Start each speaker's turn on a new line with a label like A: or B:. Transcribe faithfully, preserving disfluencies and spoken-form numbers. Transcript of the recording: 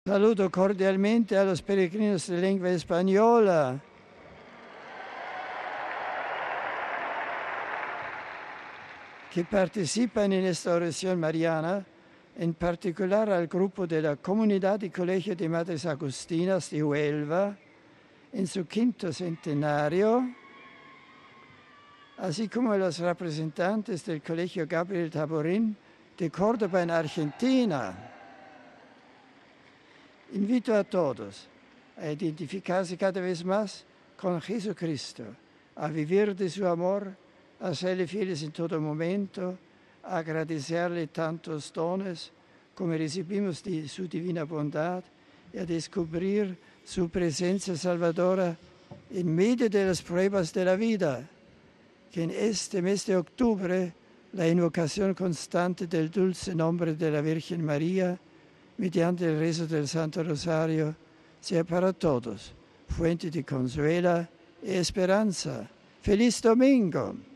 A: Saludo cordialmente a los peregrinos de lengua española. Que participan en esta oración mariana, en particular al grupo de la Comunidad y Colegio de Madres Agustinas de Huelva, en su quinto centenario, así como a los representantes del Colegio Gabriel Taborín de Córdoba en Argentina. Invito a todos a identificarse cada vez más con Jesucristo, a vivir de su amor, a serle fieles en todo momento, a agradecerle tantos dones como recibimos de su divina bondad y a descubrir su presencia salvadora en medio de las pruebas de la vida. Que en este mes de octubre la invocación constante del dulce nombre de la Virgen María, mediante el rezo del Santo Rosario, sea para todos fuente de consuelo y esperanza. ¡Feliz domingo!